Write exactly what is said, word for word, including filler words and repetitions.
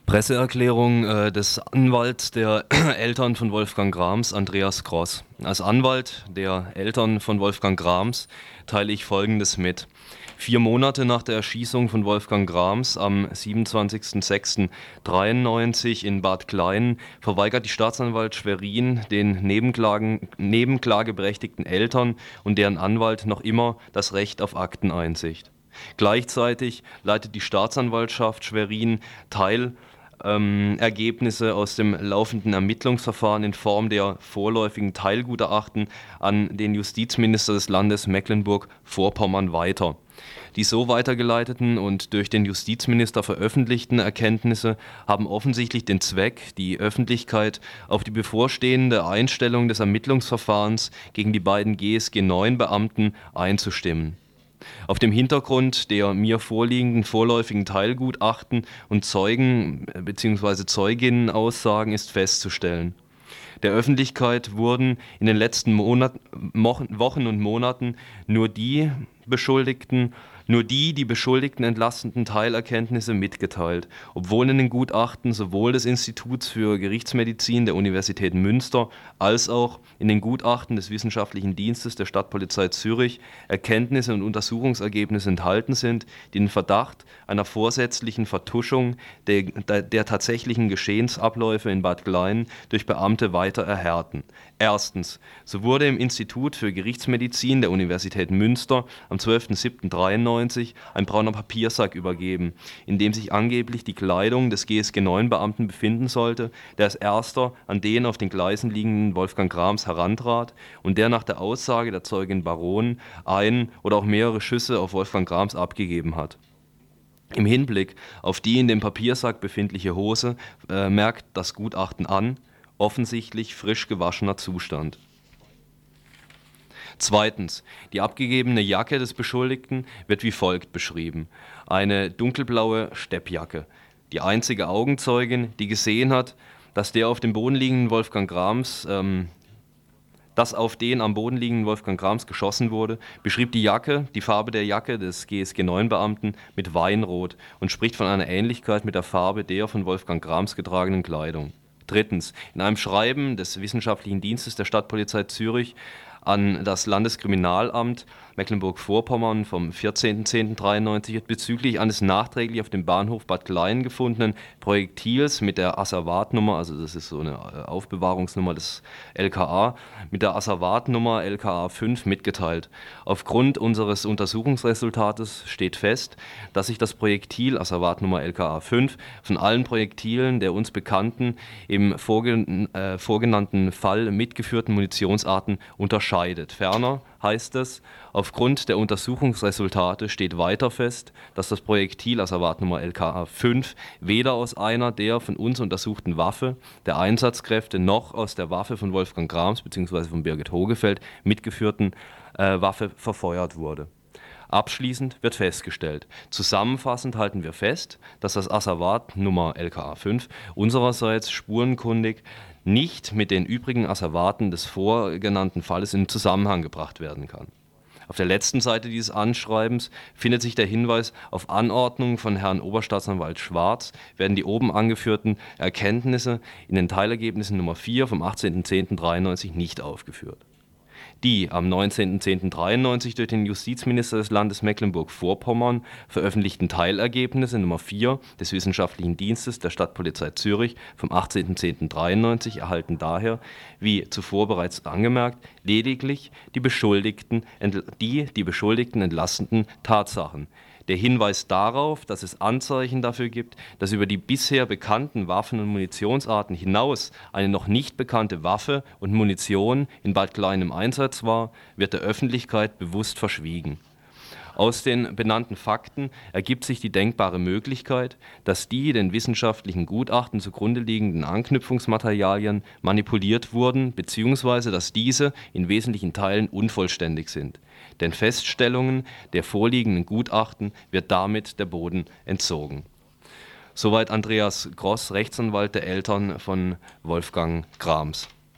Presseerklärung äh, des Anwalts der Eltern von Wolfgang Grams, Andreas Gross. Als Anwalt der Eltern von Wolfgang Grams teile ich Folgendes mit. Vier Monate nach der Erschießung von Wolfgang Grams am siebenundzwanzigsten sechsten dreiundneunzig in Bad Kleinen verweigert die Staatsanwalt Schwerin den Nebenklagen, nebenklageberechtigten Eltern und deren Anwalt noch immer das Recht auf Akteneinsicht. Gleichzeitig leitet die Staatsanwaltschaft Schwerin Teil Ähm, Ergebnisse aus dem laufenden Ermittlungsverfahren in Form der vorläufigen Teilgutachten an den Justizminister des Landes Mecklenburg-Vorpommern weiter. Die so weitergeleiteten und durch den Justizminister veröffentlichten Erkenntnisse haben offensichtlich den Zweck, die Öffentlichkeit auf die bevorstehende Einstellung des Ermittlungsverfahrens gegen die beiden G S G neun Beamten einzustimmen. Auf dem Hintergrund der mir vorliegenden vorläufigen Teilgutachten und Zeugen bzw. Zeuginnenaussagen ist festzustellen: Der Öffentlichkeit wurden in den letzten Monat, Wochen und Monaten nur die Beschuldigten Nur die die Beschuldigten entlastenden Teilerkenntnisse mitgeteilt, obwohl in den Gutachten sowohl des Instituts für Gerichtsmedizin der Universität Münster als auch in den Gutachten des Wissenschaftlichen Dienstes der Stadtpolizei Zürich Erkenntnisse und Untersuchungsergebnisse enthalten sind, die den Verdacht einer vorsätzlichen Vertuschung der, der, der tatsächlichen Geschehensabläufe in Bad Kleinen durch Beamte weiter erhärten. Erstens, so wurde im Institut für Gerichtsmedizin der Universität Münster am zwölften siebten dreiundneunzig ein brauner Papiersack übergeben, in dem sich angeblich die Kleidung des G S G neun Beamten befinden sollte, der als erster an den auf den Gleisen liegenden Wolfgang Grams herantrat und der nach der Aussage der Zeugin Baron ein oder auch mehrere Schüsse auf Wolfgang Grams abgegeben hat. Im Hinblick auf die in dem Papiersack befindliche Hose äh, merkt das Gutachten an: offensichtlich frisch gewaschener Zustand. Zweitens, die abgegebene Jacke des Beschuldigten wird wie folgt beschrieben: Eine dunkelblaue Steppjacke. Die einzige Augenzeugin, die gesehen hat, dass der auf dem Boden liegenden Wolfgang Grams, ähm, dass auf den am Boden liegenden Wolfgang Grams geschossen wurde, beschrieb die Jacke, die Farbe der Jacke des G S G neun Beamten mit Weinrot und spricht von einer Ähnlichkeit mit der Farbe der von Wolfgang Grams getragenen Kleidung. Drittens, in einem Schreiben des Wissenschaftlichen Dienstes der Stadtpolizei Zürich an das Landeskriminalamt Mecklenburg-Vorpommern vom vierzehnten zehnten dreiundneunzig wird bezüglich eines nachträglich auf dem Bahnhof Bad Kleinen gefundenen Projektils mit der Asservatnummer, also das ist so eine Aufbewahrungsnummer des L K A, mit der Asservatnummer L K A fünf mitgeteilt. Aufgrund unseres Untersuchungsresultates steht fest, dass sich das Projektil Asservatnummer L K A fünf von allen Projektilen der uns bekannten, im vorgen äh, vorgenannten Fall mitgeführten Munitionsarten unterscheidet. Ferner heißt es: Aufgrund der Untersuchungsresultate steht weiter fest, dass das Projektil Asservatnummer L K A fünf weder aus einer der von uns untersuchten Waffe der Einsatzkräfte noch aus der Waffe von Wolfgang Grams bzw. von Birgit Hogefeld mitgeführten äh, Waffe verfeuert wurde. Abschließend wird festgestellt: Zusammenfassend halten wir fest, dass das Asservat Nummer L K A fünf unsererseits spurenkundig nicht mit den übrigen Asservaten des vorgenannten Falles in Zusammenhang gebracht werden kann. Auf der letzten Seite dieses Anschreibens findet sich der Hinweis auf Anordnung von Herrn Oberstaatsanwalt Schwarz, werden die oben angeführten Erkenntnisse in den Teilergebnissen Nummer vier vom achtzehnten zehnten dreiundneunzig nicht aufgeführt. Die am neunzehnten zehnten dreiundneunzig durch den Justizminister des Landes Mecklenburg-Vorpommern veröffentlichten Teilergebnisse Nummer vier des Wissenschaftlichen Dienstes der Stadtpolizei Zürich vom achtzehnten zehnten dreiundneunzig erhalten daher, wie zuvor bereits angemerkt, lediglich die Beschuldigten, die die Beschuldigten entlastenden Tatsachen. Der Hinweis darauf, dass es Anzeichen dafür gibt, dass über die bisher bekannten Waffen- und Munitionsarten hinaus eine noch nicht bekannte Waffe und Munition in Bad Kleinen im Einsatz war, wird der Öffentlichkeit bewusst verschwiegen. Aus den benannten Fakten ergibt sich die denkbare Möglichkeit, dass die den wissenschaftlichen Gutachten zugrunde liegenden Anknüpfungsmaterialien manipuliert wurden bzw. dass diese in wesentlichen Teilen unvollständig sind. Den Feststellungen der vorliegenden Gutachten wird damit der Boden entzogen. Soweit Andreas Gross, Rechtsanwalt der Eltern von Wolfgang Grams.